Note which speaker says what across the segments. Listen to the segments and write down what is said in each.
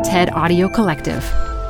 Speaker 1: TED Audio Collective.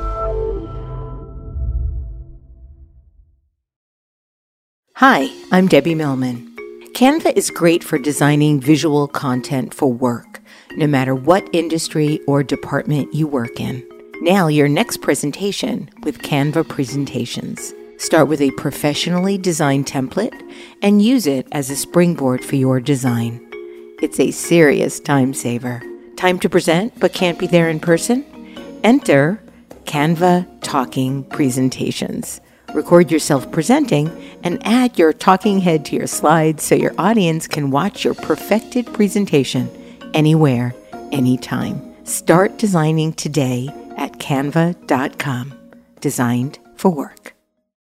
Speaker 2: Hi, I'm Debbie Millman. Canva is great for designing visual content for work, no matter what industry or department you work in. Nail your next presentation with Canva Presentations. Start with a professionally designed template and use it as a springboard for your design. It's a serious time saver. Time to present but can't be there in person? Enter Canva Talking Presentations. Record yourself presenting and add your talking head to your slides so your audience can watch your perfected presentation anywhere, anytime. Start designing today at canva.com. Designed for work.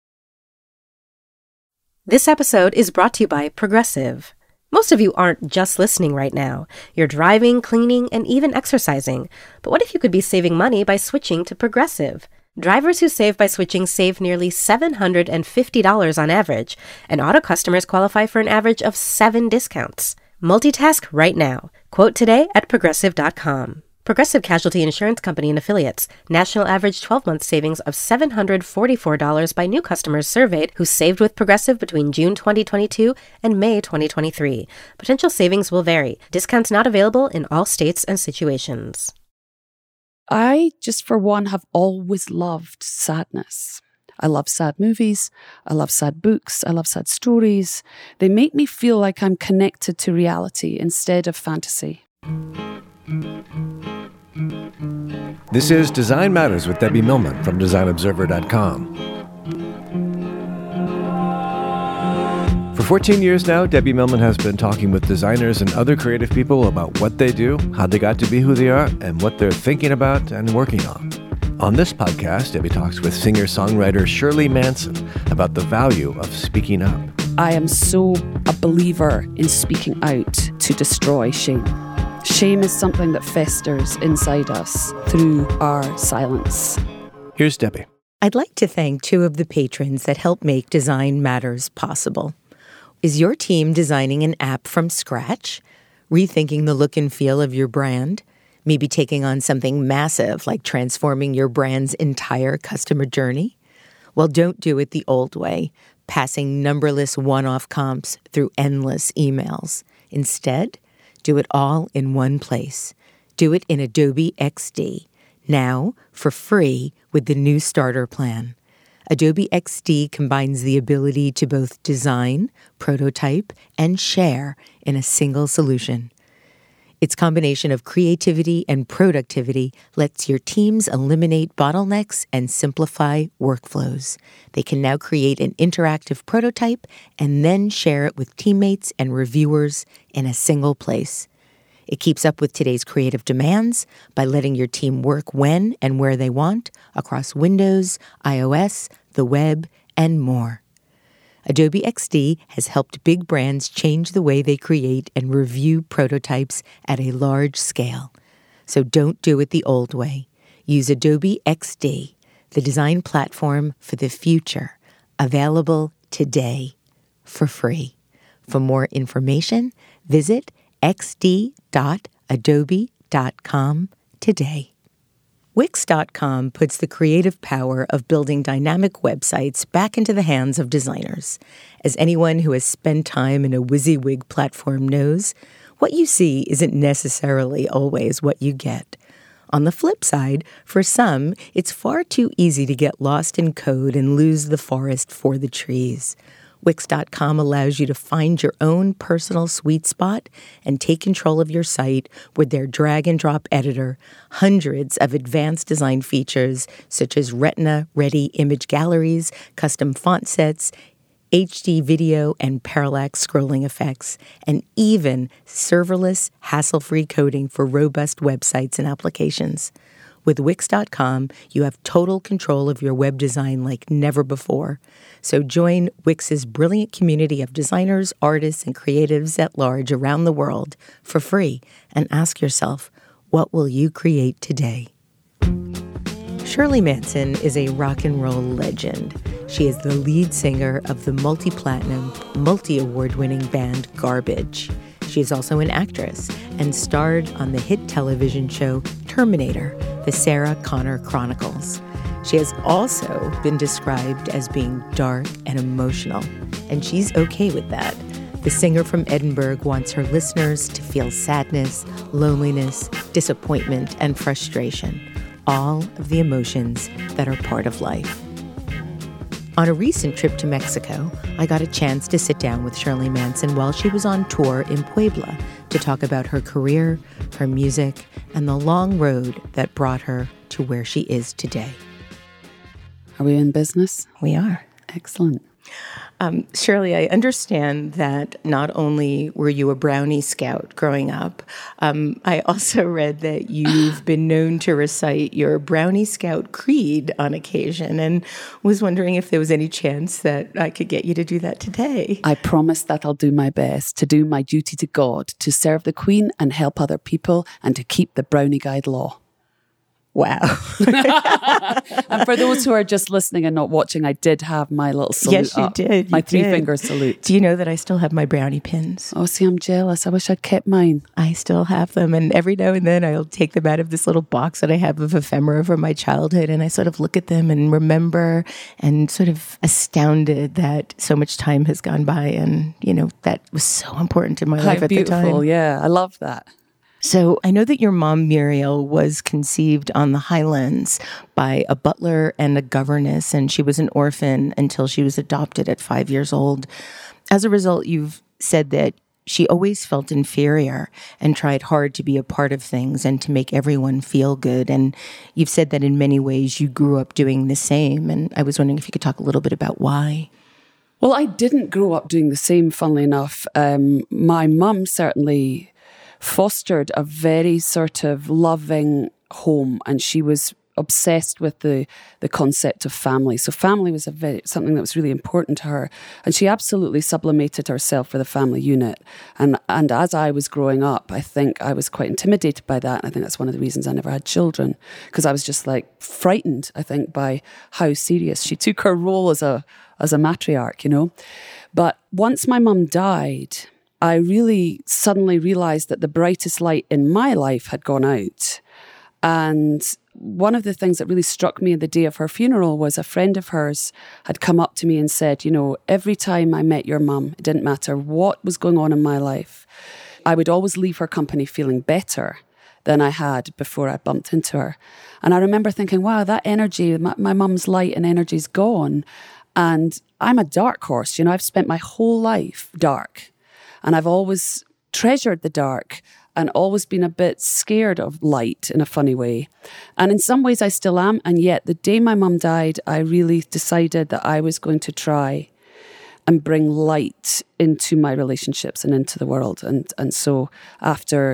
Speaker 3: This episode is brought to you by Progressive. Most of you aren't just listening right now. You're driving, cleaning, and even exercising. But what if you could be saving money by switching to Progressive? Drivers who save by switching save nearly $750 on average, and auto customers qualify for an average of 7 discounts. Multitask right now. Quote today at Progressive.com. Progressive Casualty Insurance Company and Affiliates. National average 12-month savings of $744 by new customers surveyed who saved with Progressive between June 2022 and May 2023. Potential savings will vary. Discounts not available in all states and situations.
Speaker 4: I, just for one, have always loved sadness. I love sad movies. I love sad books. I love sad stories. They make me feel like I'm connected to reality instead of fantasy.
Speaker 5: This is Design Matters with Debbie Millman from DesignObserver.com. For 14 years now, Debbie Millman has been talking with designers and other creative people about what they do, how they got to be who they are, and what they're thinking about and working on. On this podcast, Debbie talks with singer-songwriter Shirley Manson about the value of speaking up.
Speaker 4: I am so a believer in speaking out to destroy shame. Shame is something that festers inside us through our silence.
Speaker 5: Here's Debbie.
Speaker 2: I'd like to thank 2 of the patrons that help make Design Matters possible. Is your team designing an app from scratch? Rethinking the look and feel of your brand? Maybe taking on something massive like transforming your brand's entire customer journey? Well, don't do it the old way, passing numberless one-off comps through endless emails. Instead, do it all in one place. Do it in Adobe XD, now for free with the new starter plan. Adobe XD combines the ability to both design, prototype, and share in a single solution. Its combination of creativity and productivity lets your teams eliminate bottlenecks and simplify workflows. They can now create an interactive prototype and then share it with teammates and reviewers in a single place. It keeps up with today's creative demands by letting your team work when and where they want across Windows, iOS, the web, and more. Adobe XD has helped big brands change the way they create and review prototypes at a large scale. So don't do it the old way. Use Adobe XD, the design platform for the future, available today for free. For more information, visit xd.adobe.com today. Wix.com puts the creative power of building dynamic websites back into the hands of designers. As anyone who has spent time in a WYSIWYG platform knows, what you see isn't necessarily always what you get. On the flip side, for some, it's far too easy to get lost in code and lose the forest for the trees. Wix.com allows you to find your own personal sweet spot and take control of your site with their drag-and-drop editor, hundreds of advanced design features such as Retina-ready image galleries, custom font sets, HD video and parallax scrolling effects, and even serverless, hassle-free coding for robust websites and applications. With Wix.com, you have total control of your web design like never before. So join Wix's brilliant community of designers, artists, and creatives at large around the world for free and ask yourself, what will you create today? Shirley Manson is a rock and roll legend. She is the lead singer of the multi-platinum, multi-award-winning band Garbage. She is also an actress and starred on the hit television show Terminator, the Sarah Connor Chronicles. She has also been described as being dark and emotional, and she's okay with that. The singer from Edinburgh wants her listeners to feel sadness, loneliness, disappointment, and frustration, all of the emotions that are part of life. On a recent trip to Mexico, I got a chance to sit down with Shirley Manson while she was on tour in Puebla to talk about her career, her music, and the long road that brought her to where she is today.
Speaker 4: Are we in business?
Speaker 2: We are.
Speaker 4: Excellent.
Speaker 2: Shirley, I understand that not only were you a Brownie Scout growing up, I also read that you've been known to recite your Brownie Scout creed on occasion, and was wondering if there was any chance that I could get you to do that today.
Speaker 4: I promise that I'll do my best to do my duty to God, to serve the Queen and help other people, and to keep the Brownie Guide law.
Speaker 2: Wow.
Speaker 4: And for those who are just listening and not watching, I did have my little salute.
Speaker 2: Yes, you
Speaker 4: up.
Speaker 2: did.
Speaker 4: My three-finger salute.
Speaker 2: Do you know that I still have my brownie pins?
Speaker 4: Oh, see, I'm jealous. I wish I'd kept mine.
Speaker 2: I still have them. And every now and then I'll take them out of this little box that I have of ephemera from my childhood. And I sort of look at them and remember and sort of astounded that so much time has gone by. And, you know, that was so important in my life at the time.
Speaker 4: Beautiful. Yeah, I love that.
Speaker 2: So I know that your mom, Muriel, was conceived on the Highlands by a butler and a governess, and she was an orphan until she was adopted at 5 years old. As a result, you've said that she always felt inferior and tried hard to be a part of things and to make everyone feel good. And you've said that in many ways you grew up doing the same. And I was wondering if you could talk a little bit about why.
Speaker 4: Well, I didn't grow up doing the same, funnily enough. My mum certainly fostered a very sort of loving home, and she was obsessed with the concept of family. So family was something that was really important to her, and she absolutely sublimated herself for the family unit. And as I was growing up, I think I was quite intimidated by that. And I think that's one of the reasons I never had children, because I was just like frightened, I think, by how serious she took her role as a matriarch, you know. But once my mum died, I really suddenly realised that the brightest light in my life had gone out. And one of the things that really struck me the day of her funeral was a friend of hers had come up to me and said, you know, every time I met your mum, it didn't matter what was going on in my life, I would always leave her company feeling better than I had before I bumped into her. And I remember thinking, wow, that energy, my mum's light and energy's gone. And I'm a dark horse, you know, I've spent my whole life dark. And I've always treasured the dark and always been a bit scared of light in a funny way. And in some ways I still am. And yet the day my mum died, I really decided that I was going to try and bring light into my relationships and into the world. And so after,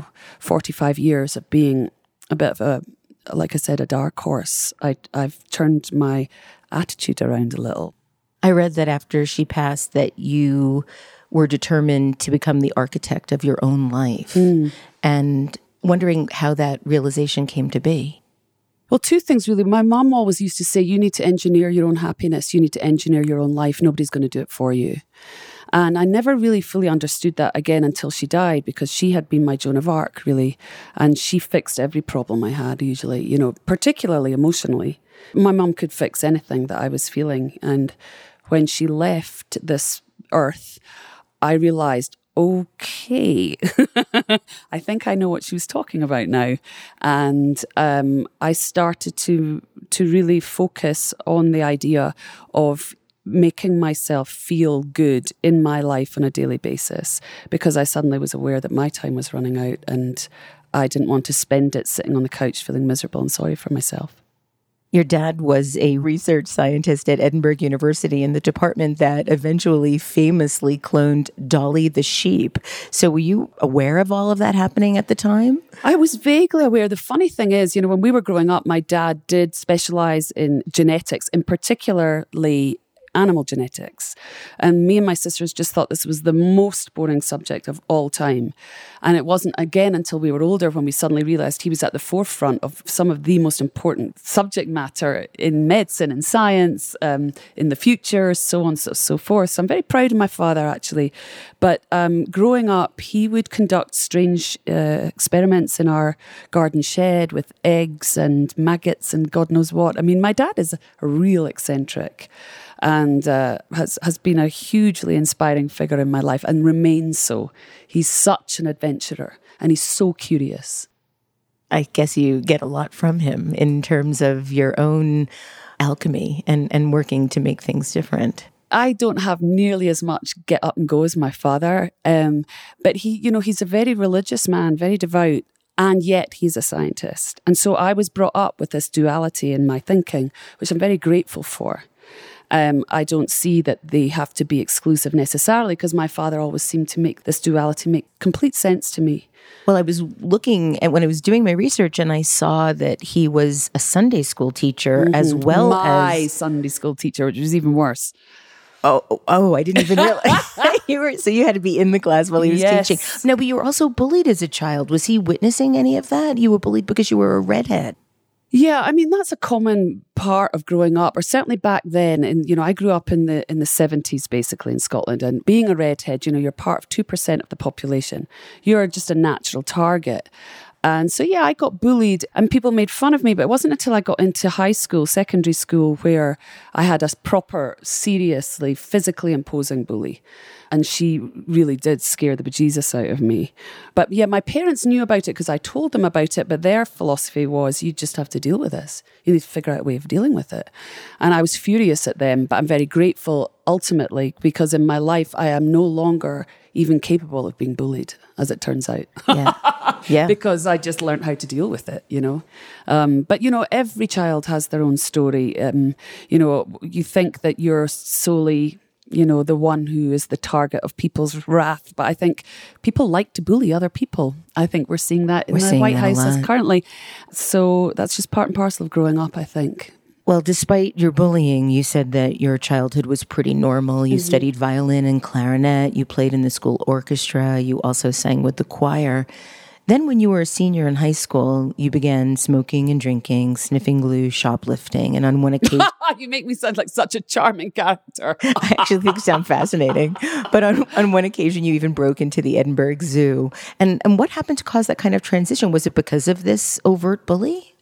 Speaker 4: 45 years of being a bit of a, like I said, a dark horse, I've turned my attitude around a little.
Speaker 2: I read that after she passed that you were determined to become the architect of your own life, and wondering how that realization came to be.
Speaker 4: Well, two things really. My mum always used to say, you need to engineer your own happiness. You need to engineer your own life. Nobody's going to do it for you. And I never really fully understood that again until she died, because she had been my Joan of Arc, really. And she fixed every problem I had, usually, particularly emotionally. My mum could fix anything that I was feeling. And when she left this earth, I realised, okay, I think I know what she was talking about now. And I started to really focus on the idea of making myself feel good in my life on a daily basis, because I suddenly was aware that my time was running out and I didn't want to spend it sitting on the couch feeling miserable and sorry for myself.
Speaker 2: Your dad was a research scientist at Edinburgh University in the department that eventually famously cloned Dolly the sheep. So were you aware of all of that happening at the time?
Speaker 4: I was vaguely aware. The funny thing is, when we were growing up, my dad did specialise in genetics, in particularly animal genetics. And me and my sisters just thought this was the most boring subject of all time. And it wasn't again until we were older when we suddenly realised he was at the forefront of some of the most important subject matter in medicine and science, in the future, so on and so forth. So I'm very proud of my father, actually. But growing up, he would conduct strange experiments in our garden shed with eggs and maggots and God knows what. I mean, my dad is a real eccentric and has been a hugely inspiring figure in my life and remains so. He's such an adventurer and he's so curious.
Speaker 2: I guess you get a lot from him in terms of your own alchemy and working to make things different.
Speaker 4: I don't have nearly as much get up and go as my father, but he's a very religious man, very devout, and yet he's a scientist. And so I was brought up with this duality in my thinking, which I'm very grateful for. I don't see that they have to be exclusive necessarily, because my father always seemed to make this duality make complete sense to me.
Speaker 2: Well, I was looking at when I was doing my research and I saw that he was a Sunday school teacher as well as...
Speaker 4: My Sunday school teacher, which was even worse.
Speaker 2: Oh! I didn't even realize. So you had to be in the class while he was teaching. No, but you were also bullied as a child. Was he witnessing any of that? You were bullied because you were a redhead.
Speaker 4: Yeah, I mean, that's a common part of growing up, or certainly back then. And, I grew up in the 70s, basically, in Scotland. And being a redhead, you're part of 2% of the population. You're just a natural target. And so, I got bullied and people made fun of me. But it wasn't until I got into high school, secondary school, where I had a proper, seriously, physically imposing bully. And she really did scare the bejesus out of me. But my parents knew about it because I told them about it. But their philosophy was, you just have to deal with this. You need to figure out a way of dealing with it. And I was furious at them. But I'm very grateful, ultimately, because in my life, I am no longer even capable of being bullied, as it turns out. Yeah. Because I just learned how to deal with it, But, every child has their own story. You think that you're solely... the one who is the target of people's wrath. But I think people like to bully other people. I think we're seeing that in the White House currently. So that's just part and parcel of growing up, I think.
Speaker 2: Well, despite your bullying, you said that your childhood was pretty normal. You studied violin and clarinet. You played in the school orchestra. You also sang with the choir. Then when you were a senior in high school, you began smoking and drinking, sniffing glue, shoplifting, and on one occasion...
Speaker 4: You make me sound like such a charming character.
Speaker 2: I actually think you sound fascinating. But on one occasion, you even broke into the Edinburgh Zoo. And what happened to cause that kind of transition? Was it because of this overt bully?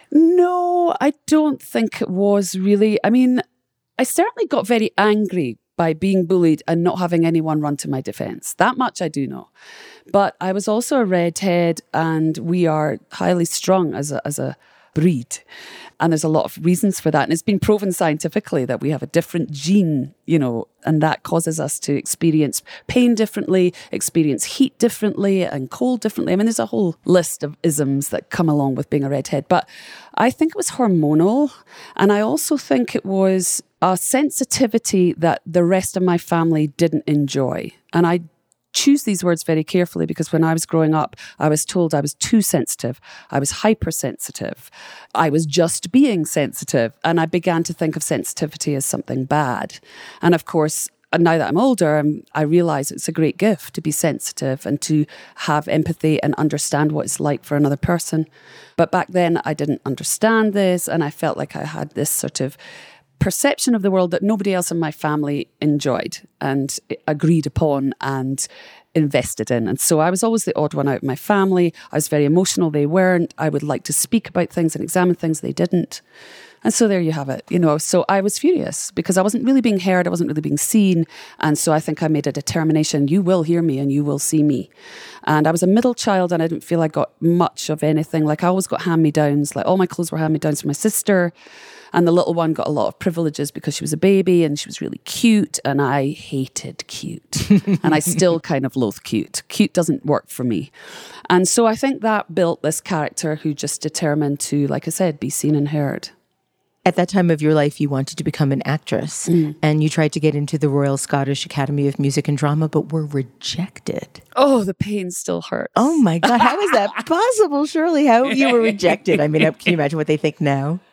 Speaker 4: No, I don't think it was really. I mean, I certainly got very angry by being bullied and not having anyone run to my defense. That much I do know. But I was also a redhead, and we are highly strung as a breed. And there's a lot of reasons for that. And it's been proven scientifically that we have a different gene, and that causes us to experience pain differently, experience heat differently and cold differently. I mean, there's a whole list of isms that come along with being a redhead. But I think it was hormonal. And I also think it was a sensitivity that the rest of my family didn't enjoy. And I choose these words very carefully, because when I was growing up, I was told I was too sensitive. I was hypersensitive. I was just being sensitive. And I began to think of sensitivity as something bad. And of course, now that I'm older, I realize it's a great gift to be sensitive and to have empathy and understand what it's like for another person. But back then, I didn't understand this. And I felt like I had this sort of perception of the world that nobody else in my family enjoyed and agreed upon and invested in. And so I was always the odd one out of my family. I was very emotional. They weren't. I would like to speak about things and examine things. They didn't. And so there you have it. So I was furious because I wasn't really being heard. I wasn't really being seen. And so I think I made a determination. You will hear me and you will see me. And I was a middle child and I didn't feel I got much of anything. Like I always got hand-me-downs. Like all my clothes were hand-me-downs from my sister. And the little one got a lot of privileges because she was a baby and she was really cute. And I hated cute. And I still kind of loathe cute. Cute doesn't work for me. And so I think that built this character who just determined to, like I said, be seen and heard.
Speaker 2: At that time of your life, you wanted to become an actress. And you tried to get into the Royal Scottish Academy of Music and Drama, but were rejected.
Speaker 4: Oh, the pain still hurts.
Speaker 2: Oh my God, how is that possible, Shirley? How you were rejected? I mean, can you imagine what they think now?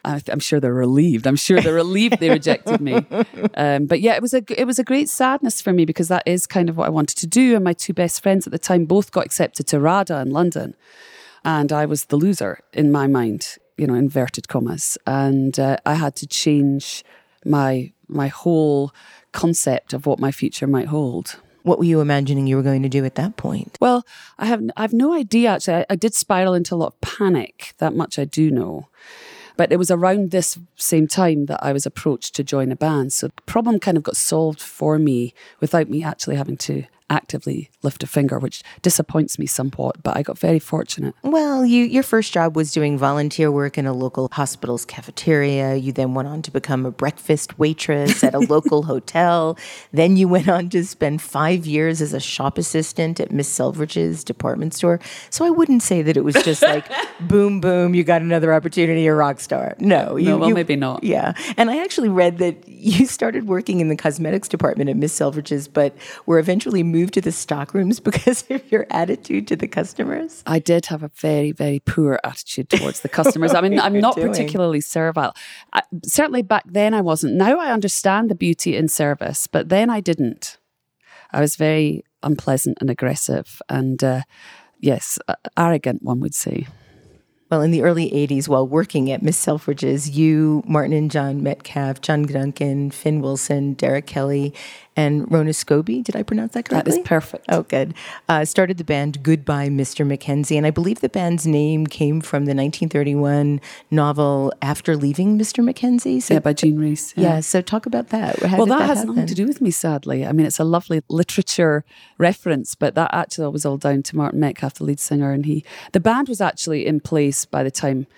Speaker 4: I'm sure they're relieved. I'm sure they're relieved they rejected me. But yeah, it was a great sadness for me because that is kind of what I wanted to do. And my two best friends at the time both got accepted to RADA in London. And I was the loser in my mind, inverted commas. And I had to change my whole concept of what my future might hold.
Speaker 2: What were you imagining you were going to do at that point?
Speaker 4: Well, I have no idea, actually. I did spiral into a lot of panic. That much I do know. But it was around this same time that I was approached to join a band. So the problem kind of got solved for me without me actually having to actively lift a finger, which disappoints me somewhat, but I got very fortunate.
Speaker 2: Well, your first job was doing volunteer work in a local hospital's cafeteria. You then went on to become a breakfast waitress at a local hotel. Then you went on to spend 5 years as a shop assistant at Miss Selfridge's department store. So I wouldn't say that it was just like, boom, boom, you got another opportunity, you're a rock star. No.
Speaker 4: Maybe not.
Speaker 2: Yeah. And I actually read that you started working in the cosmetics department at Miss Selfridge's, but were eventually moved to the stockrooms because of your attitude to the customers?
Speaker 4: I did have a very, very poor attitude towards the customers. I mean, I'm not particularly servile. Certainly back then I wasn't. Now I understand the beauty in service, but then I didn't. I was very unpleasant and aggressive and, yes, arrogant, one would say.
Speaker 2: Well, in the early 80s, while working at Miss Selfridge's, you, Martin and John Metcalf, John Duncan, Finn Wilson, Derek Kelly, and Rona Scobie, did I pronounce that correctly?
Speaker 4: That is perfect.
Speaker 2: Oh, good. Started the band Goodbye, Mr. Mackenzie. And I believe the band's name came from the 1931 novel After Leaving Mr. Mackenzie. So,
Speaker 4: by Jean Rhys.
Speaker 2: Yeah, so talk about that.
Speaker 4: Well, that has nothing to do with me, sadly. I mean, it's a lovely literature reference, but that actually was all down to Martin Metcalf, the lead singer. And the band was actually in place by the time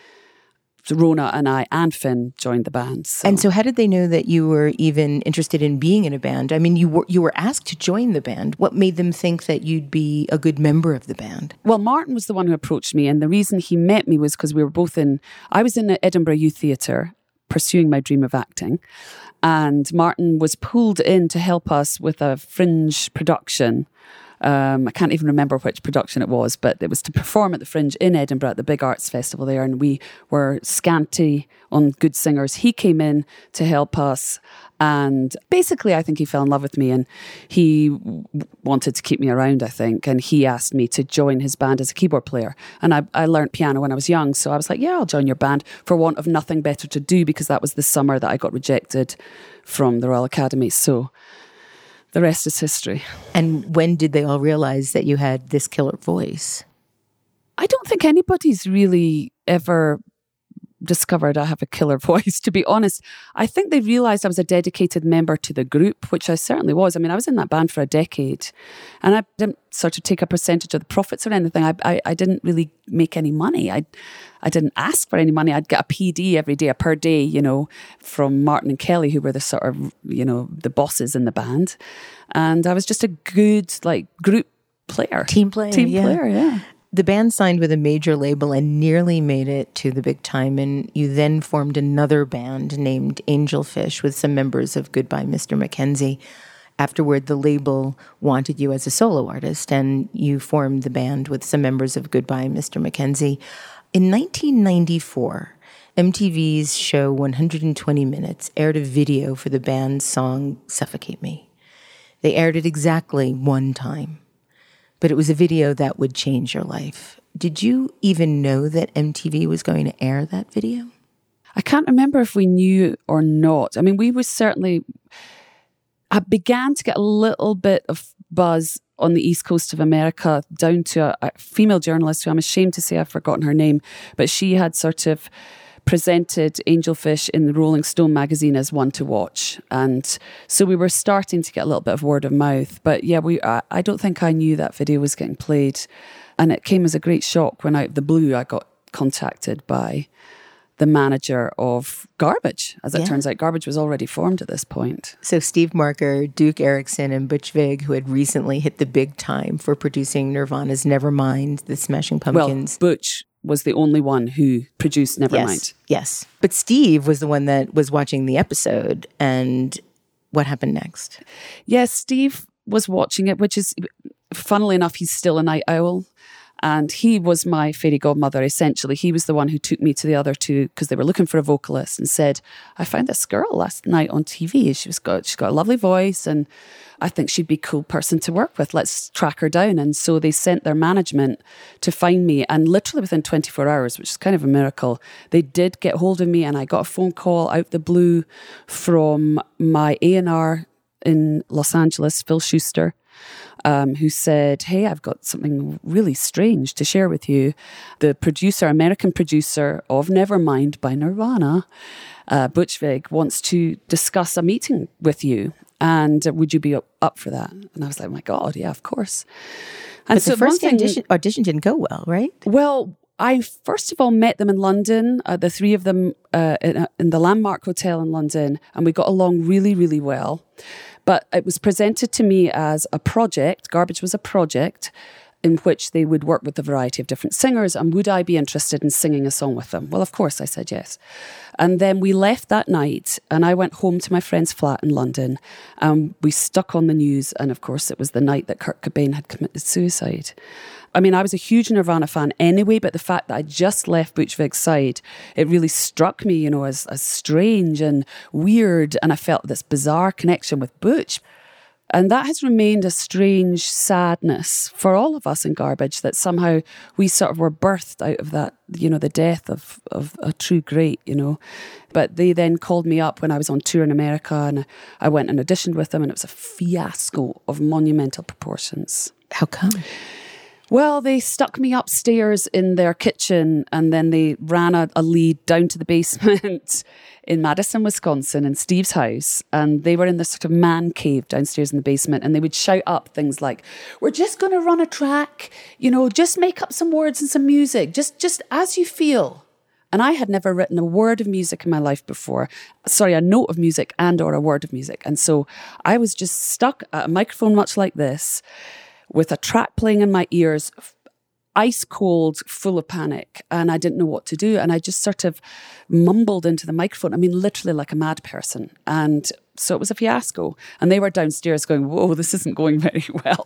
Speaker 4: Rona and I and Finn joined the band. So.
Speaker 2: And so how did they know that you were even interested in being in a band? I mean, you were asked to join the band. What made them think that you'd be a good member of the band?
Speaker 4: Well, Martin was the one who approached me, and the reason he met me was because we were both I was in the Edinburgh Youth Theatre pursuing my dream of acting, and Martin was pulled in to help us with a fringe production. I can't even remember which production it was, but it was to perform at the Fringe in Edinburgh at the big arts festival there, and we were scanty on good singers. He came in to help us, and basically I think he fell in love with me, and he wanted to keep me around, I think, and he asked me to join his band as a keyboard player. And I learnt piano when I was young, so I was like, yeah, I'll join your band, for want of nothing better to do, because that was the summer that I got rejected from the Royal Academy. So the rest is history.
Speaker 2: And when did they all realize that you had this killer voice?
Speaker 4: I don't think anybody's really ever discovered I have a killer voice, to be honest. I think they realised I was a dedicated member to the group, which I certainly was. I mean, I was in that band for a decade, and I didn't sort of take a percentage of the profits or anything. I didn't really make any money. I didn't ask for any money. I'd get a PD every day, a per day, from Martin and Kelly, who were the sort of, the bosses in the band. And I was just a good, group player.
Speaker 2: Team player,
Speaker 4: yeah.
Speaker 2: The band signed with a major label and nearly made it to the big time, and you then formed another band named Angelfish with some members of Goodbye, Mr. Mackenzie. Afterward, the label wanted you as a solo artist, and you formed the band with some members of Goodbye, Mr. Mackenzie. In 1994, MTV's show 120 Minutes aired a video for the band's song Suffocate Me. They aired it exactly one time. But it was a video that would change your life. Did you even know that MTV was going to air that video?
Speaker 4: I can't remember if we knew or not. I mean, I began to get a little bit of buzz on the East Coast of America, down to a female journalist who I'm ashamed to say I've forgotten her name, but she had sort of presented Angelfish in the Rolling Stone magazine as one to watch. And so we were starting to get a little bit of word of mouth. But yeah, I don't think I knew that video was getting played. And it came as a great shock when out of the blue I got contacted by the manager of Garbage. As it turns out, Garbage was already formed at this point.
Speaker 2: So Steve Marker, Duke Erickson, and Butch Vig, who had recently hit the big time for producing Nirvana's Nevermind, the Smashing Pumpkins.
Speaker 4: Well, Butch was the only one who produced Nevermind.
Speaker 2: Yes. But Steve was the one that was watching the episode. And what happened next?
Speaker 4: Yes, Steve was watching it, which is, funnily enough, he's still a night owl. And he was my fairy godmother, essentially. He was the one who took me to the other two because they were looking for a vocalist and said, I found this girl last night on TV. She's got a lovely voice and I think she'd be a cool person to work with. Let's track her down. And so they sent their management to find me. And literally within 24 hours, which is kind of a miracle, they did get hold of me. And I got a phone call out the blue from my A&R in Los Angeles, Phil Schuster, who said, hey, I've got something really strange to share with you. The American producer of Nevermind by Nirvana, Butch Vig, wants to discuss a meeting with you. And would you be up for that? And I was like, oh my God, yeah, of course. And
Speaker 2: but so the first audition didn't go well, right?
Speaker 4: Well, I first of all met them in London, the three of them in the Landmark Hotel in London, and we got along really, really well. But it was presented to me as a project. Garbage was a project in which they would work with a variety of different singers, and would I be interested in singing a song with them? Well, of course, I said yes. And then we left that night, and I went home to my friend's flat in London, and we stuck on the news, and of course, it was the night that Kurt Cobain had committed suicide. I mean, I was a huge Nirvana fan anyway, but the fact that I just left Butch Vig's side, it really struck me, as strange and weird, and I felt this bizarre connection with Butch. And that has remained a strange sadness for all of us in Garbage, that somehow we sort of were birthed out of that, the death of a true great, But they then called me up when I was on tour in America, and I went and auditioned with them, and it was a fiasco of monumental proportions.
Speaker 2: How come?
Speaker 4: Well, they stuck me upstairs in their kitchen, and then they ran a lead down to the basement in Madison, Wisconsin, in Steve's house. And they were in this sort of man cave downstairs in the basement, and they would shout up things like, we're just going to run a track, just make up some words and some music, just as you feel. And I had never written a word of music in my life before. Sorry, a note of music and or a word of music. And so I was just stuck at a microphone much like this, with a track playing in my ears, ice cold, full of panic, and I didn't know what to do. And I just sort of mumbled into the microphone. I mean, literally like a mad person. And so it was a fiasco. And they were downstairs going, whoa, this isn't going very well.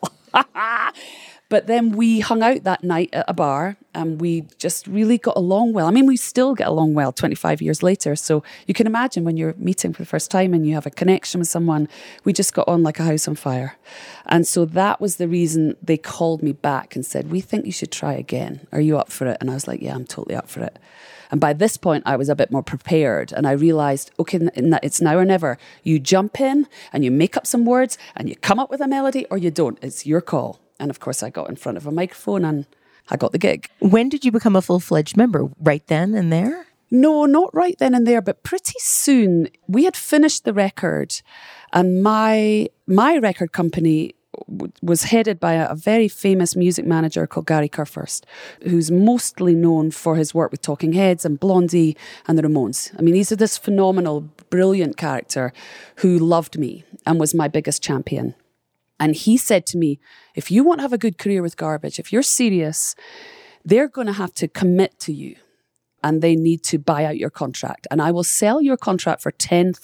Speaker 4: But then we hung out that night at a bar, and we just really got along well. I mean, we still get along well 25 years later. So you can imagine when you're meeting for the first time and you have a connection with someone, we just got on like a house on fire. And so that was the reason they called me back and said, we think you should try again. Are you up for it? And I was like, yeah, I'm totally up for it. And by this point, I was a bit more prepared, and I realised, okay, it's now or never. You jump in and you make up some words and you come up with a melody, or you don't. It's your call. And of course, I got in front of a microphone and I got the gig.
Speaker 2: When did you become a full-fledged member? Right then and there?
Speaker 4: No, not right then and there, but pretty soon. We had finished the record, and my record company was headed by a very famous music manager called Gary Kurfürst, who's mostly known for his work with Talking Heads and Blondie and the Ramones. I mean, he's this phenomenal, brilliant character who loved me and was my biggest champion. And he said to me, if you want to have a good career with Garbage, if you're serious, they're going to have to commit to you, and they need to buy out your contract. And I will sell your contract for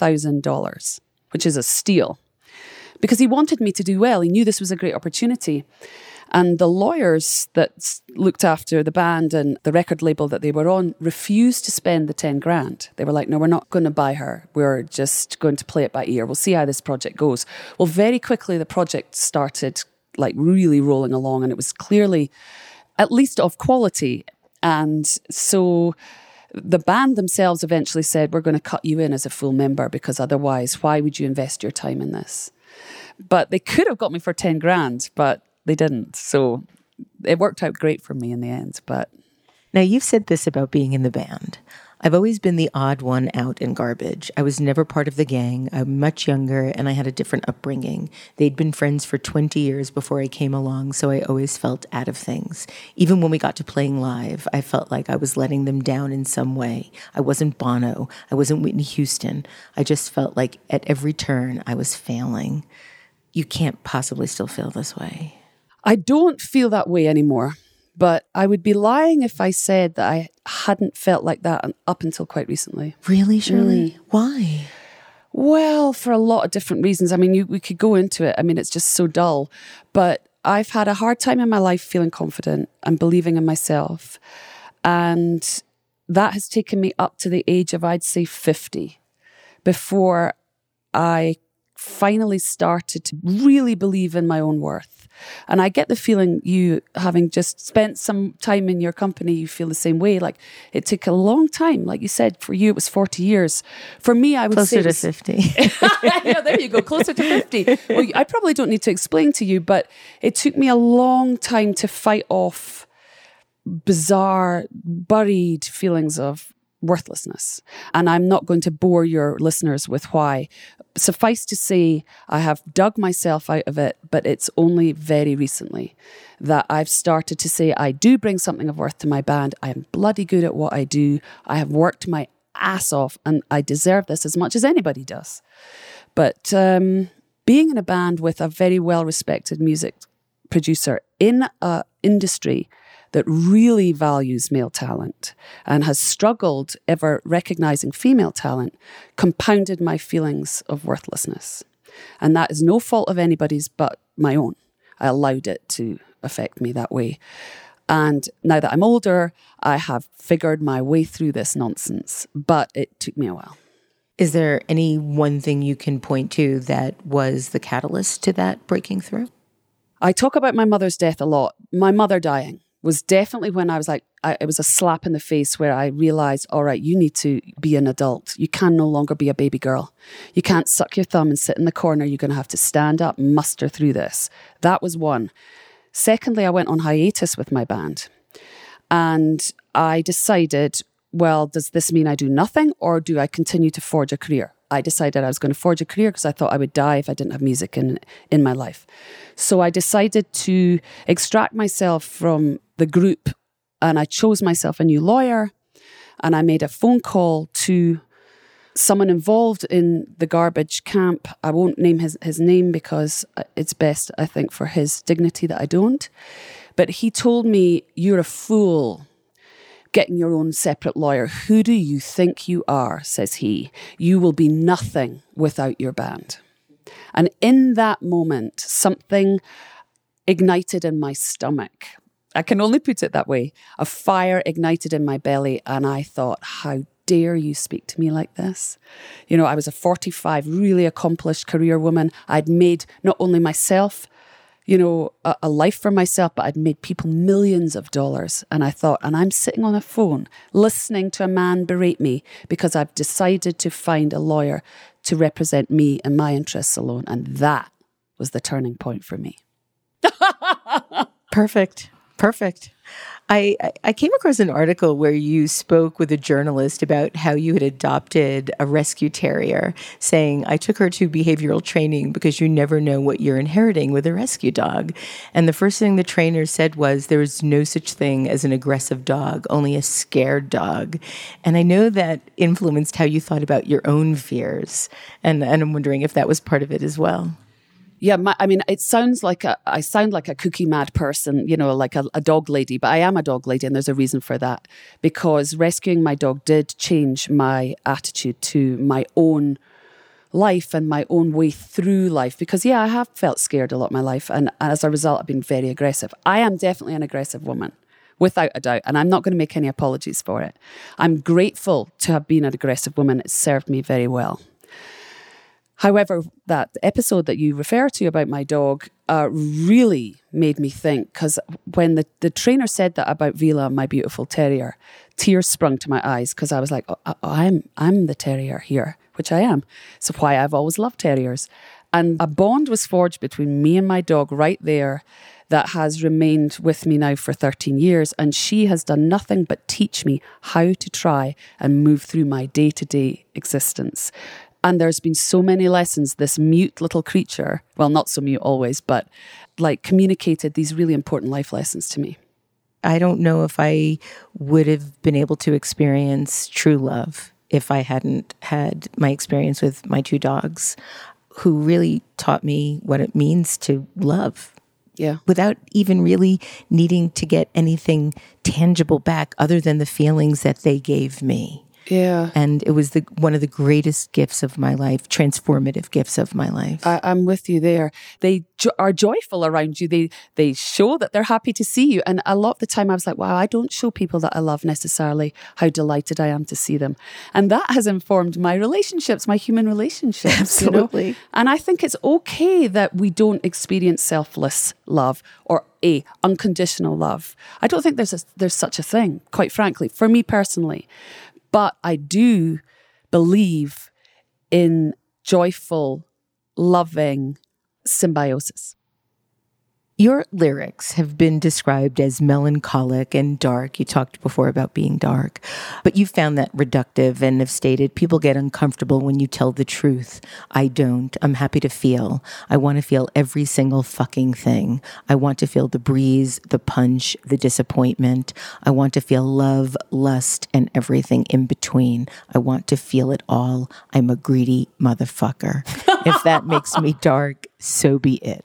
Speaker 4: $10,000, which is a steal. Because he wanted me to do well. He knew this was a great opportunity. And the lawyers that looked after the band and the record label that they were on refused to spend the 10 grand. They were like, no, we're not going to buy her. We're just going to play it by ear. We'll see how this project goes. Well, very quickly, the project started like really rolling along, and it was clearly at least of quality. And so the band themselves eventually said, we're going to cut you in as a full member, because otherwise, why would you invest your time in this? But they could have got me for 10 grand, but they didn't. So it worked out great for me in the end. But
Speaker 2: now, you've said this about being in the band. I've always been the odd one out in Garbage. I was never part of the gang. I'm much younger, and I had a different upbringing. They'd been friends for 20 years before I came along, so I always felt out of things. Even when we got to playing live, I felt like I was letting them down in some way. I wasn't Bono. I wasn't Whitney Houston. I just felt like at every turn I was failing. You can't possibly still feel this way.
Speaker 4: I don't feel that way anymore, but I would be lying if I said that I hadn't felt like that up until quite recently.
Speaker 2: Really, Shirley? Why?
Speaker 4: Well, for a lot of different reasons. I mean, we could go into it. I mean, it's just so dull. But I've had a hard time in my life feeling confident and believing in myself. And that has taken me up to the age of, I'd say, 50, before I finally started to really believe in my own worth. And I get the feeling, you having just spent some time in your company, you feel the same way. Like, it took a long time. Like you said, for you, it was 40 years. For me, I would
Speaker 2: closer
Speaker 4: say...
Speaker 2: to 50.
Speaker 4: Yeah, there you go, closer to 50. Well, I probably don't need to explain to you, but it took me a long time to fight off bizarre, buried feelings of worthlessness. And I'm not going to bore your listeners with why. Suffice to say, I have dug myself out of it, but it's only very recently that I've started to say, I do bring something of worth to my band. I am bloody good at what I do. I have worked my ass off and I deserve this as much as anybody does. But being in a band with a very well-respected music producer in an industry that really values male talent and has struggled ever recognizing female talent compounded my feelings of worthlessness. And that is no fault of anybody's but my own. I allowed it to affect me that way. And now that I'm older, I have figured my way through this nonsense, but it took me a while.
Speaker 2: Is there any one thing you can point to that was the catalyst to that breaking through?
Speaker 4: I talk about my mother's death a lot. My mother dying was definitely when I was like, it was a slap in the face where I realized, all right, you need to be an adult. You can no longer be a baby girl. You can't suck your thumb and sit in the corner. You're going to have to stand up and muster through this. That was one. Secondly, I went on hiatus with my band. And I decided, well, does this mean I do nothing or do I continue to forge a career? I decided I was going to forge a career because I thought I would die if I didn't have music in my life. So I decided to extract myself from the group and I chose myself a new lawyer and I made a phone call to someone involved in the garbage camp. I won't name his name because it's best, I think, for his dignity that I don't. But he told me, you're a fool getting your own separate lawyer. Who do you think you are, says he. You will be nothing without your band. And in that moment, something ignited in my stomach. I can only put it that way. A fire ignited in my belly and I thought, how dare you speak to me like this? You know, I was a 45, really accomplished career woman. I'd made not only myself, you know, a life for myself, but I'd made people millions of dollars. And I thought, and I'm sitting on a phone listening to a man berate me because I've decided to find a lawyer to represent me and my interests alone. And that was the turning point for me.
Speaker 2: Perfect. I came across an article where you spoke with a journalist about how you had adopted a rescue terrier, saying, I took her to behavioral training because you never know what you're inheriting with a rescue dog. And the first thing the trainer said was, there is no such thing as an aggressive dog, only a scared dog. And I know that influenced how you thought about your own fears. And I'm wondering if that was part of it as well.
Speaker 4: Yeah, I mean, it sounds like I sound like a cookie mad person, you know, like a dog lady, but I am a dog lady and there's a reason for that. Because rescuing my dog did change my attitude to my own life and my own way through life. Because, yeah, I have felt scared a lot in my life. And as a result, I've been very aggressive. I am definitely an aggressive woman, without a doubt. And I'm not going to make any apologies for it. I'm grateful to have been an aggressive woman. It served me very well. However, that episode that you refer to about my dog really made me think, because when the trainer said that about Vila, my beautiful terrier, tears sprung to my eyes because I was like, I'm the terrier here, which I am. So why I've always loved terriers. And a bond was forged between me and my dog right there that has remained with me now for 13 years. And she has done nothing but teach me how to try and move through my day-to-day existence. And there's been so many lessons, this mute little creature, well, not so mute always, but like communicated these really important life lessons to me.
Speaker 2: I don't know if I would have been able to experience true love if I hadn't had my experience with my two dogs, who really taught me what it means to love.
Speaker 4: Yeah.
Speaker 2: Without even really needing to get anything tangible back other than the feelings that they gave me.
Speaker 4: Yeah.
Speaker 2: And it was one of the greatest gifts of my life, transformative gifts of my life.
Speaker 4: I'm with you there. They are joyful around you. They show that they're happy to see you. And a lot of the time I was like, wow, I don't show people that I love necessarily how delighted I am to see them. And that has informed my relationships, my human relationships.
Speaker 2: Absolutely.
Speaker 4: You know? And I think it's okay that we don't experience selfless love or unconditional love. I don't think there's such a thing, quite frankly, for me personally. But I do believe in joyful, loving symbiosis.
Speaker 2: Your lyrics have been described as melancholic and dark. You talked before about being dark, but you found that reductive and have stated people get uncomfortable when you tell the truth. I don't. I'm happy to feel. I want to feel every single fucking thing. I want to feel the breeze, the punch, the disappointment. I want to feel love, lust, and everything in between. I want to feel it all. I'm a greedy motherfucker. If that makes me dark, so be it.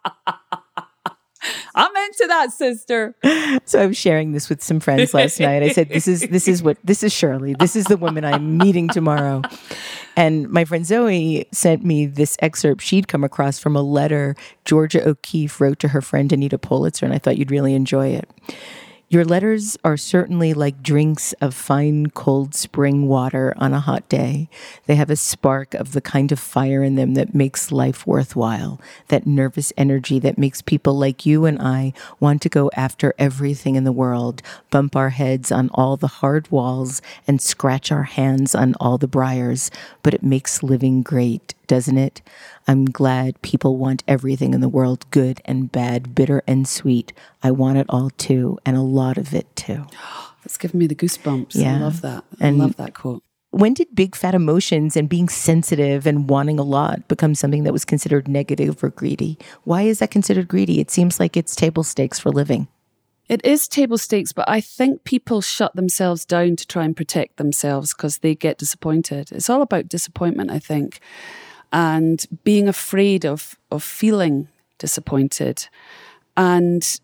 Speaker 4: I'm into that, sister.
Speaker 2: So I was sharing this with some friends last night. I said, this is Shirley. This is the woman I'm meeting tomorrow. And my friend Zoe sent me this excerpt she'd come across from a letter Georgia O'Keeffe wrote to her friend Anita Pulitzer, and I thought you'd really enjoy it. Your letters are certainly like drinks of fine, cold spring water on a hot day. They have a spark of the kind of fire in them that makes life worthwhile, that nervous energy that makes people like you and I want to go after everything in the world, bump our heads on all the hard walls, and scratch our hands on all the briars. But it makes living great, doesn't it? I'm glad people want everything in the world, good and bad, bitter and sweet. I want it all too, and a lot of it too.
Speaker 4: That's giving me the goosebumps.
Speaker 2: Yeah.
Speaker 4: I love that. I love that quote.
Speaker 2: When did big fat emotions and being sensitive and wanting a lot become something that was considered negative or greedy? Why is that considered greedy? It seems like it's table stakes for living.
Speaker 4: It is table stakes, but I think people shut themselves down to try and protect themselves because they get disappointed. It's all about disappointment, I think. And being afraid of feeling disappointed. And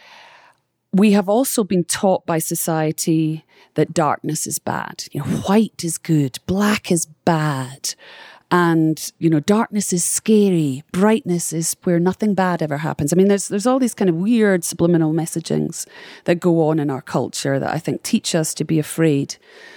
Speaker 4: we have also been taught by society that darkness is bad. You know, white is good, black is bad. And, you know, darkness is scary. Brightness is where nothing bad ever happens. I mean, there's all these kind of weird subliminal messagings that go on in our culture that I think teach us to be afraid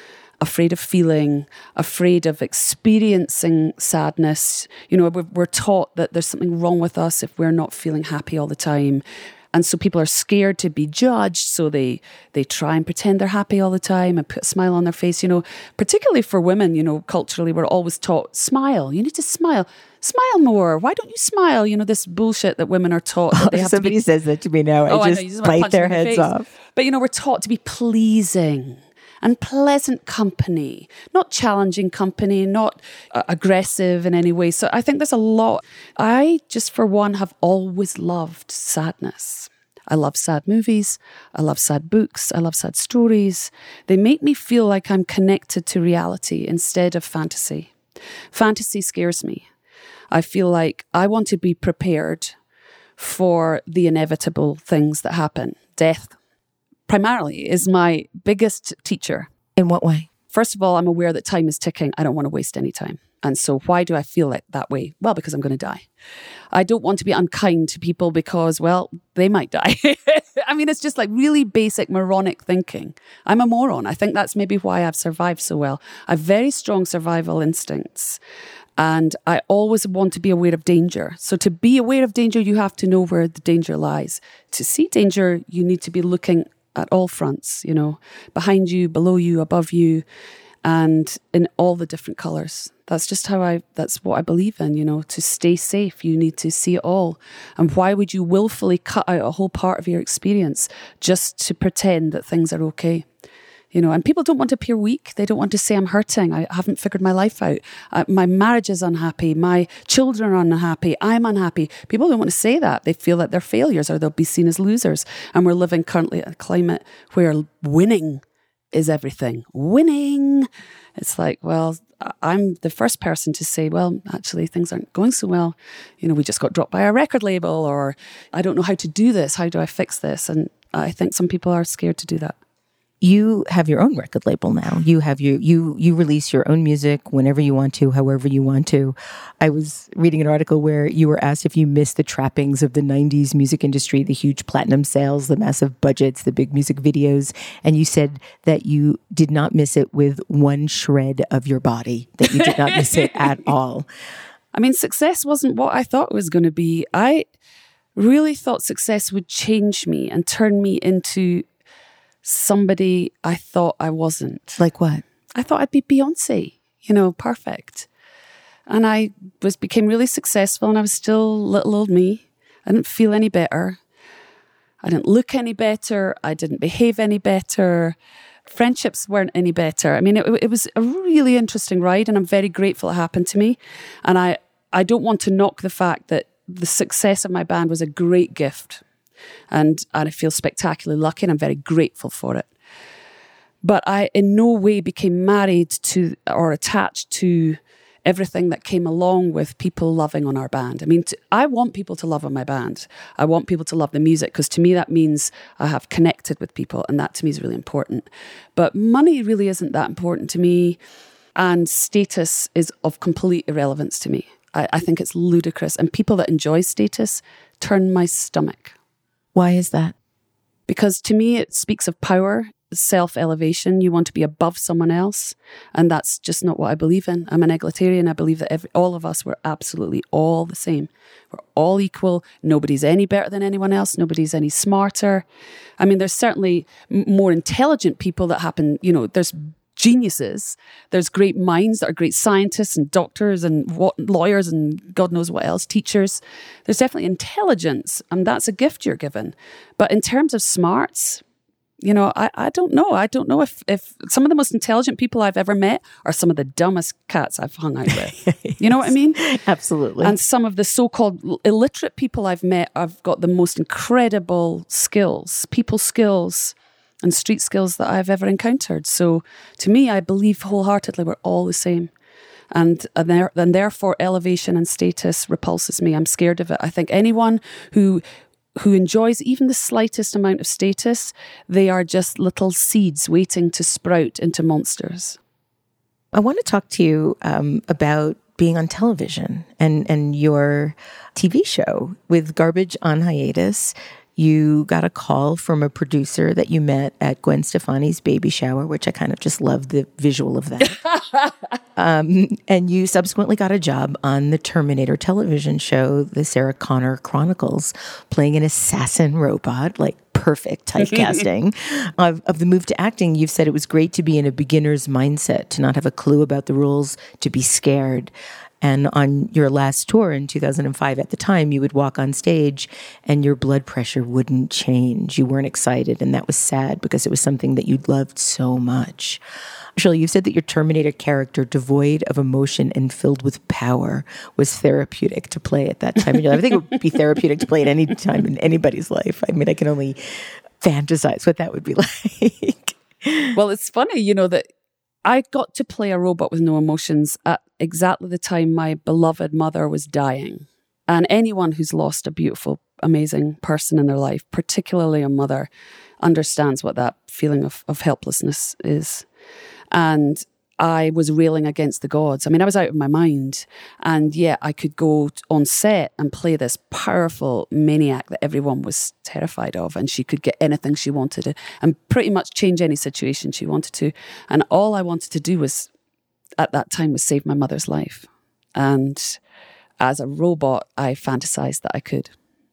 Speaker 4: of feeling, afraid of experiencing sadness. You know, we're taught that there's something wrong with us if we're not feeling happy all the time. And so people are scared to be judged, so they try and pretend they're happy all the time and put a smile on their face. You know, particularly for women, you know, culturally, we're always taught, smile. You need to smile. Smile more. Why don't you smile? You know, this bullshit that women are taught. That they have
Speaker 2: somebody says that to me now. I just bite their heads off.
Speaker 4: But, you know, we're taught to be pleasing and pleasant company, not challenging company, not aggressive in any way. So I think there's a lot. I just, for one, have always loved sadness. I love sad movies. I love sad books. I love sad stories. They make me feel like I'm connected to reality instead of fantasy. Fantasy scares me. I feel like I want to be prepared for the inevitable things that happen. Death, primarily, is my biggest teacher.
Speaker 2: In what way?
Speaker 4: First of all, I'm aware that time is ticking. I don't want to waste any time. And so why do I feel like that way? Well, because I'm going to die. I don't want to be unkind to people because, well, they might die. I mean, it's just like really basic moronic thinking. I'm a moron. I think that's maybe why I've survived so well. I have very strong survival instincts. And I always want to be aware of danger. So to be aware of danger, you have to know where the danger lies. To see danger, you need to be looking at all fronts, you know, behind you, below you, above you, and in all the different colours. That's just that's what I believe in, you know. To stay safe, you need to see it all. And why would you willfully cut out a whole part of your experience just to pretend that things are okay? You know, and people don't want to appear weak. They don't want to say I'm hurting. I haven't figured my life out. My marriage is unhappy. My children are unhappy. I'm unhappy. People don't want to say that. They feel that they're failures or they'll be seen as losers. And we're living currently in a climate where winning is everything. Winning. It's like, well, I'm the first person to say, well, actually things aren't going so well. You know, we just got dropped by a record label, or I don't know how to do this. How do I fix this? And I think some people are scared to do that.
Speaker 2: You have your own record label now. You have you release your own music whenever you want to, however you want to. I was reading an article where you were asked if you missed the trappings of the 90s music industry, the huge platinum sales, the massive budgets, the big music videos, and you said that you did not miss it with one shred of your body, that you did not miss it at all.
Speaker 4: I mean, success wasn't what I thought it was going to be. I really thought success would change me and turn me into somebody I thought I wasn't.
Speaker 2: Like what?
Speaker 4: I thought I'd be Beyonce, perfect. And I became really successful, and I was still little old me. I didn't feel any better. I didn't look any better. I didn't behave any better. Friendships weren't any better. I mean, it was a really interesting ride, and I'm very grateful it happened to me. And I don't want to knock the fact that the success of my band was a great gift. And I feel spectacularly lucky, and I'm very grateful for it. But I in no way became married to or attached to everything that came along with people loving on our band. I mean, I want people to love on my band. I want people to love the music, because to me that means I have connected with people, and that to me is really important. But money really isn't that important to me, and status is of complete irrelevance to me. I think it's ludicrous, and people that enjoy status turn my stomach.
Speaker 2: Why is that?
Speaker 4: Because to me, it speaks of power, self-elevation. You want to be above someone else. And that's just not what I believe in. I'm an egalitarian. I believe that all of us, we're absolutely all the same. We're all equal. Nobody's any better than anyone else. Nobody's any smarter. I mean, there's certainly more intelligent people that happen, there's geniuses. There's great minds that are great scientists and doctors and lawyers and God knows what else, teachers. There's definitely intelligence, and that's a gift you're given. But in terms of smarts, I don't know. I don't know if some of the most intelligent people I've ever met are some of the dumbest cats I've hung out with. You know what I mean?
Speaker 2: Absolutely.
Speaker 4: And some of the so-called illiterate people I've met, I've got the most incredible skills, people skills, and street skills that I've ever encountered. So to me, I believe wholeheartedly we're all the same. And therefore elevation and status repulses me. I'm scared of it. I think anyone who enjoys even the slightest amount of status, they are just little seeds waiting to sprout into monsters.
Speaker 2: I want to talk to you about being on television and your TV show with Garbage on Hiatus. You got a call from a producer that you met at Gwen Stefani's baby shower, which I kind of just love the visual of that. And you subsequently got a job on the Terminator television show, the Sarah Connor Chronicles, playing an assassin robot, like perfect typecasting. Of the move to acting, you've said it was great to be in a beginner's mindset, to not have a clue about the rules, to be scared. And on your last tour in 2005, at the time, you would walk on stage and your blood pressure wouldn't change. You weren't excited, and that was sad because it was something that you loved so much. Shirley, you said that your Terminator character, devoid of emotion and filled with power, was therapeutic to play at that time in your life. I think it would be therapeutic to play at any time in anybody's life. I mean, I can only fantasize what that would be like.
Speaker 4: Well, it's funny, that I got to play a robot with no emotions at exactly the time my beloved mother was dying. And anyone who's lost a beautiful, amazing person in their life, particularly a mother, understands what that feeling of helplessness is. And I was railing against the gods. I mean, I was out of my mind. And yet I could go on set and play this powerful maniac that everyone was terrified of. And she could get anything she wanted and pretty much change any situation she wanted to. And all I wanted to do was, at that time, was save my mother's life. And as a robot, I fantasized that I could.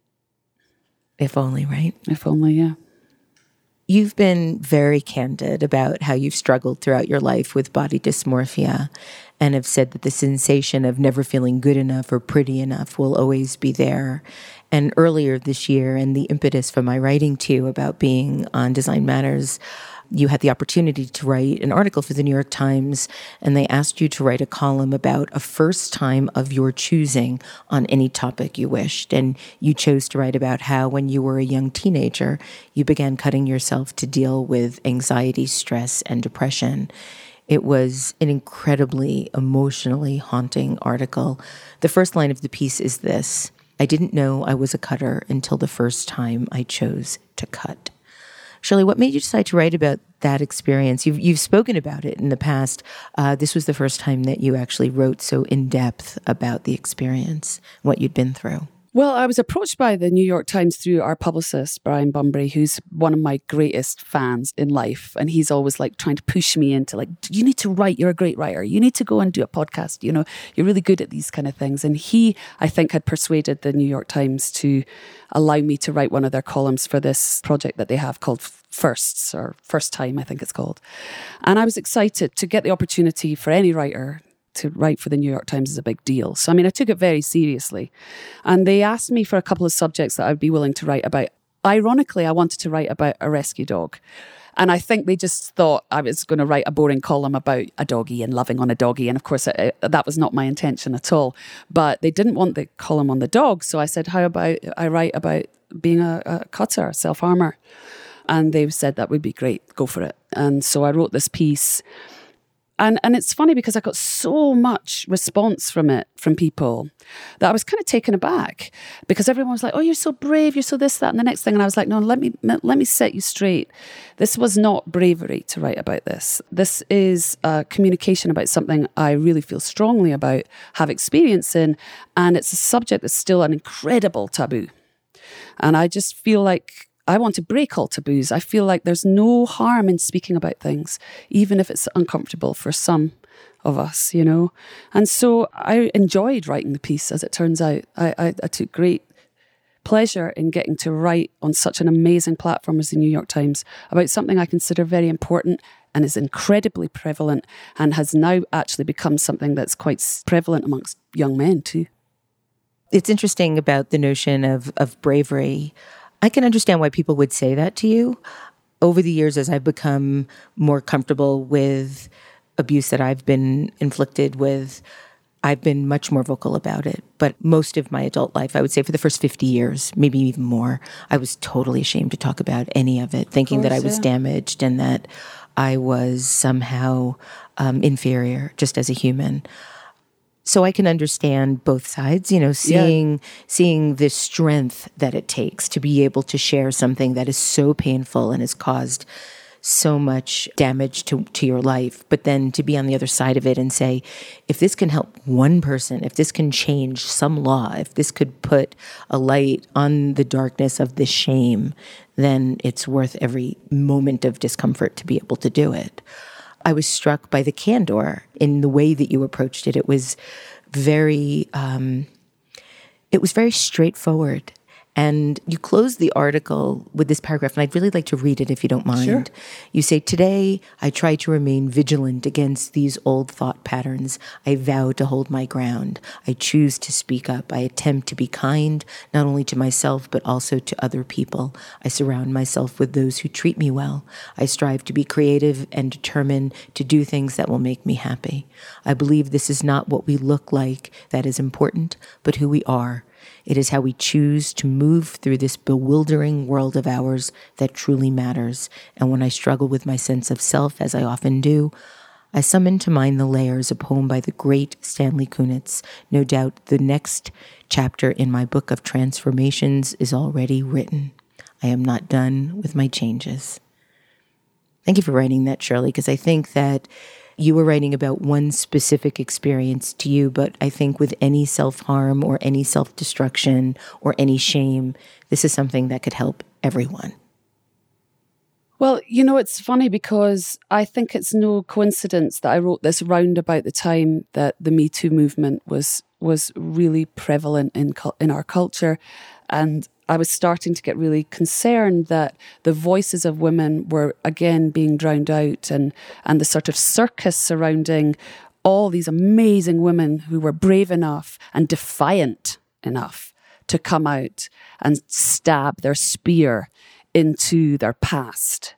Speaker 2: If only, right?
Speaker 4: If only, yeah.
Speaker 2: You've been very candid about how you've struggled throughout your life with body dysmorphia and have said that the sensation of never feeling good enough or pretty enough will always be there. And earlier this year, and the impetus for my writing to you about being on Design Matters, you had the opportunity to write an article for the New York Times, and they asked you to write a column about a first time of your choosing on any topic you wished. And you chose to write about how, when you were a young teenager, you began cutting yourself to deal with anxiety, stress, and depression. It was an incredibly emotionally haunting article. The first line of the piece is this: "I didn't know I was a cutter until the first time I chose to cut." Shirley, what made you decide to write about that experience? You've spoken about it in the past. This was the first time that you actually wrote so in depth about the experience, what you'd been through.
Speaker 4: Well, I was approached by the New York Times through our publicist, Brian Bunbury, who's one of my greatest fans in life. And he's always like trying to push me into like, you need to write, you're a great writer. You need to go and do a podcast. You know, you're really good at these kind of things. And he, I think, had persuaded the New York Times to allow me to write one of their columns for this project that they have called Firsts, or First Time, I think it's called. And I was excited to get the opportunity for any writer to write for the New York Times is a big deal. So, I mean, I took it very seriously. And they asked me for a couple of subjects that I'd be willing to write about. Ironically, I wanted to write about a rescue dog. And I think they just thought I was going to write a boring column about a doggy and loving on a doggy. And of course, that was not my intention at all. But they didn't want the column on the dog. So I said, how about I write about being a cutter, a self-harmer? And they said that would be great, go for it. And so I wrote this piece. And it's funny because I got so much response from it, from people, that I was kind of taken aback because everyone was like, oh, you're so brave, you're so this, that, and the next thing. And I was like, no, let me set you straight. This was not bravery to write about this. This is communication about something I really feel strongly about, have experience in, and it's a subject that's still an incredible taboo. And I just feel like I want to break all taboos. I feel like there's no harm in speaking about things, even if it's uncomfortable for some of us, you know. And so I enjoyed writing the piece, as it turns out. I took great pleasure in getting to write on such an amazing platform as the New York Times about something I consider very important and is incredibly prevalent and has now actually become something that's quite prevalent amongst young men too.
Speaker 2: It's interesting about the notion of bravery. I can understand why people would say that to you. Over the years, as I've become more comfortable with abuse that I've been inflicted with, I've been much more vocal about it. But most of my adult life, I would say for the first 50 years, maybe even more, I was totally ashamed to talk about any of it, thinking that I was damaged and that I was somehow inferior just as a human. So I can understand both sides, you know, seeing the strength that it takes to be able to share something that is so painful and has caused so much damage to your life, but then to be on the other side of it and say, if this can help one person, if this can change some law, if this could put a light on the darkness of this shame, then it's worth every moment of discomfort to be able to do it. I was struck by the candor in the way that you approached it. It was very straightforward. And you close the article with this paragraph, and I'd really like to read it if you don't mind.
Speaker 4: Sure.
Speaker 2: You say, today, I try to remain vigilant against these old thought patterns. I vow to hold my ground. I choose to speak up. I attempt to be kind, not only to myself, but also to other people. I surround myself with those who treat me well. I strive to be creative and determined to do things that will make me happy. I believe this is not what we look like that is important, but who we are. It is how we choose to move through this bewildering world of ours that truly matters. And when I struggle with my sense of self, as I often do, I summon to mind the layers, a poem by the great Stanley Kunitz. No doubt the next chapter in my book of transformations is already written. I am not done with my changes. Thank you for writing that, Shirley, because I think that you were writing about one specific experience to you, but I think with any self-harm or any self-destruction or any shame, this is something that could help everyone.
Speaker 4: Well, you know, it's funny because I think it's no coincidence that I wrote this round about the time that the Me Too movement was really prevalent in our culture. And I was starting to get really concerned that the voices of women were again being drowned out, and the sort of circus surrounding all these amazing women who were brave enough and defiant enough to come out and stab their spear into their past.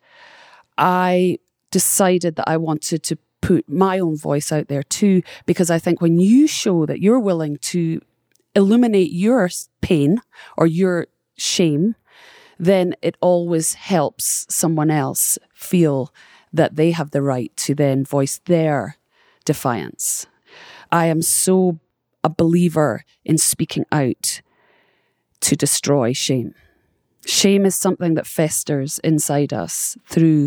Speaker 4: I decided that I wanted to put my own voice out there too, because I think when you show that you're willing to illuminate your pain or your shame, then it always helps someone else feel that they have the right to then voice their defiance. I am so a believer in speaking out to destroy shame. Shame is something that festers inside us through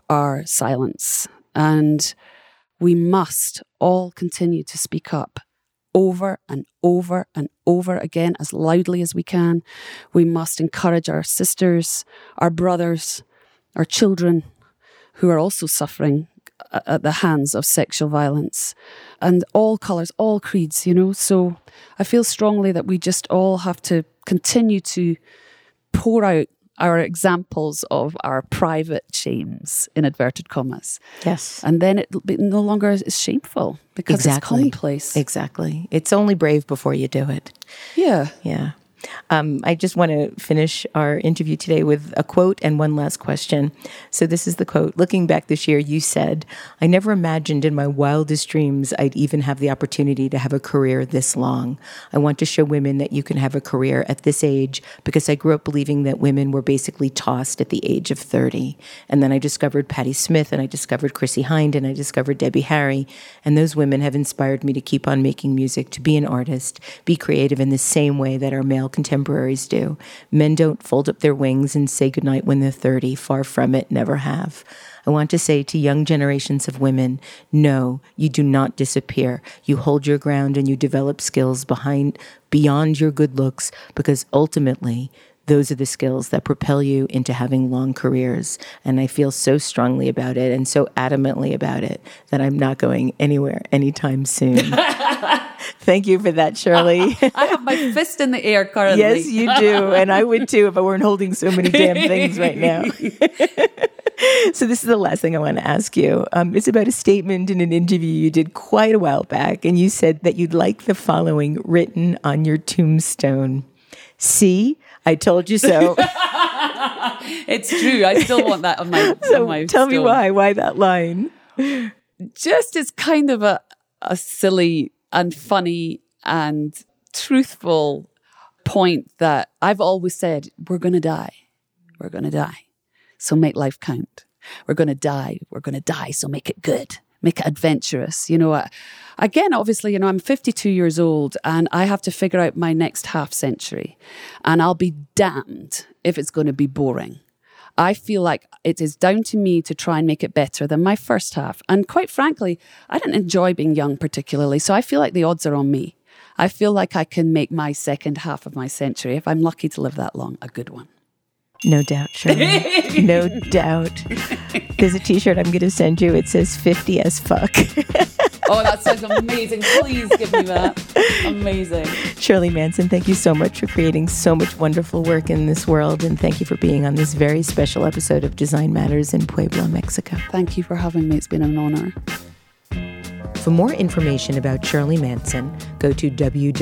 Speaker 4: our silence. And we must all continue to speak up over and over and over again as loudly as we can. We must encourage our sisters, our brothers, our children who are also suffering at the hands of sexual violence, and all colours, all creeds, So I feel strongly that we just all have to continue to pour out our examples of our private shames, in inverted commas.
Speaker 2: Yes.
Speaker 4: And then it no longer is shameful because it's commonplace.
Speaker 2: Exactly. It's only brave before you do it.
Speaker 4: Yeah.
Speaker 2: Yeah. I just want to finish our interview today with a quote and one last question. So this is the quote. Looking back this year, you said, "I never imagined in my wildest dreams I'd even have the opportunity to have a career this long. I want to show women that you can have a career at this age because I grew up believing that women were basically tossed at the age of 30. And then I discovered Patti Smith, and I discovered Chrissie Hynde, and I discovered Debbie Harry. And those women have inspired me to keep on making music, to be an artist, be creative in the same way that our male contemporaries do. Men don't fold up their wings and say goodnight when they're 30. Far from it, never have. I want to say to young generations of women, no, you do not disappear. You hold your ground and you develop skills beyond your good looks, because ultimately, those are the skills that propel you into having long careers. And I feel so strongly about it and so adamantly about it that I'm not going anywhere anytime soon." Thank you for that, Shirley.
Speaker 4: I have my fist in the air currently.
Speaker 2: Yes, you do. And I would too if I weren't holding so many damn things right now. So this is the last thing I want to ask you. It's about a statement in an interview you did quite a while back. And you said that you'd like the following written on your tombstone. "See, I told you so."
Speaker 4: It's true. I still want that on my
Speaker 2: Tell me
Speaker 4: stone.
Speaker 2: why that line?
Speaker 4: Just as kind of a silly and funny and truthful point that I've always said, we're going to die. We're going to die. So make life count. We're going to die. We're going to die. So make it good. Make it adventurous. Again, obviously, I'm 52 years old and I have to figure out my next half century. And I'll be damned if it's going to be boring. I feel like it is down to me to try and make it better than my first half. And quite frankly, I didn't enjoy being young particularly. So I feel like the odds are on me. I feel like I can make my second half of my century, if I'm lucky to live that long, a good one.
Speaker 2: No doubt, Shirley. No doubt. There's a t-shirt I'm going to send you. It says 50 as fuck.
Speaker 4: Oh, that sounds amazing. Please give me that. Amazing.
Speaker 2: Shirley Manson, thank you so much for creating so much wonderful work in this world. And thank you for being on this very special episode of Design Matters in Puebla, Mexico.
Speaker 4: Thank you for having me. It's been an honor.
Speaker 2: For more information about Shirley Manson, go to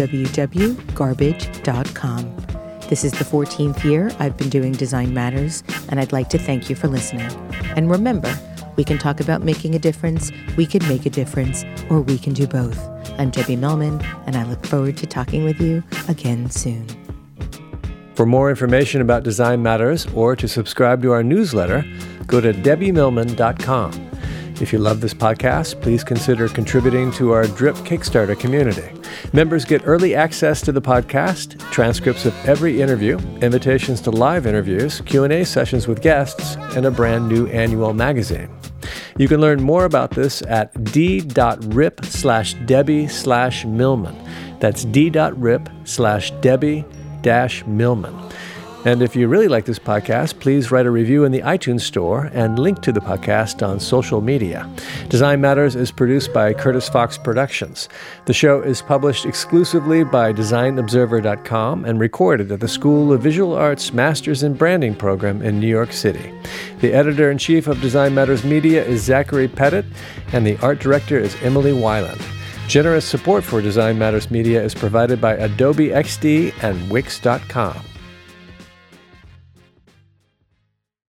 Speaker 2: www.garbage.com. This is the 14th year I've been doing Design Matters, and I'd like to thank you for listening. And remember, we can talk about making a difference, we can make a difference, or we can do both. I'm Debbie Millman, and I look forward to talking with you again soon.
Speaker 5: For more information about Design Matters or to subscribe to our newsletter, go to debbiemillman.com. If you love this podcast, please consider contributing to our Drip Kickstarter community. Members get early access to the podcast, transcripts of every interview, invitations to live interviews, Q&A sessions with guests, and a brand new annual magazine. You can learn more about this at d.rip/Debbie/Millman. That's d.rip/Debbie-Millman. And if you really like this podcast, please write a review in the iTunes Store and link to the podcast on social media. Design Matters is produced by Curtis Fox Productions. The show is published exclusively by DesignObserver.com and recorded at the School of Visual Arts Masters in Branding program in New York City. The editor-in-chief of Design Matters Media is Zachary Pettit, and the art director is Emily Weiland. Generous support for Design Matters Media is provided by Adobe XD and Wix.com.